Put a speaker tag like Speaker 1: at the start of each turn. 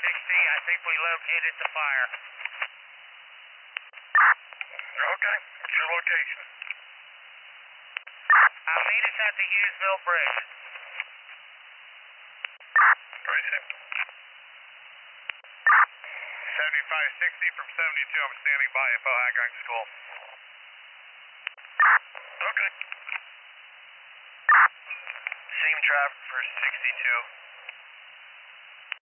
Speaker 1: I think we located the fire.
Speaker 2: Okay, what's your location?
Speaker 1: Meet us at the Hughesville Bridge.
Speaker 2: Tracy? 7560 from 72. I'm standing by at Powhatan School. Okay.
Speaker 3: Same traffic for 62.